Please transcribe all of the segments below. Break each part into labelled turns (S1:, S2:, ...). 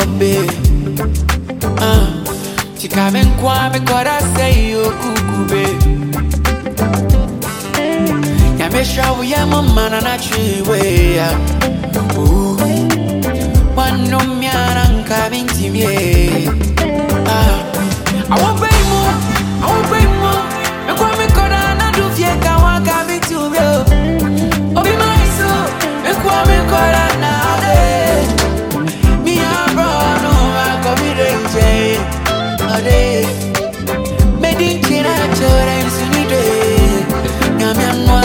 S1: babe. Chikamen kwa me kora say yo kukube. Ya me shawu ya mama na na chiwe ya. Wano miana nka binti mie. I won't pay more, I won't pay more. Me kwa me kora na do fie ka waka binti mie. Obi my soul, me kwa me kora na de. Me a bro no I come me ade. Me din chira chora insunide. Nyame anwa.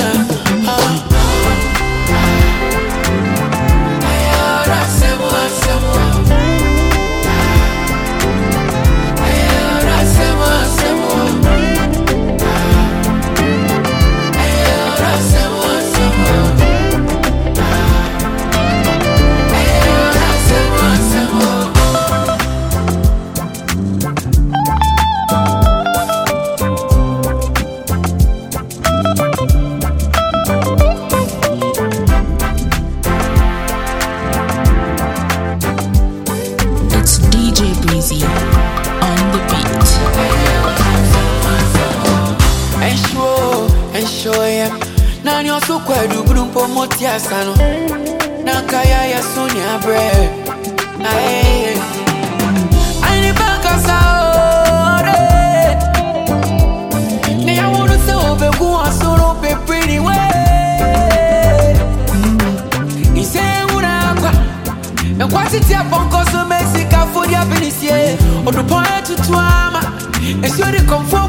S1: Sano Nakaya ya Sonia bre Aye Aini baka saore Ne ya wonu se obe kuwa solo pe pretty way Ise una kwa Nkwa titi ya bonko so Mexica food ya binisie Odu poe tutuama Esi odi komfo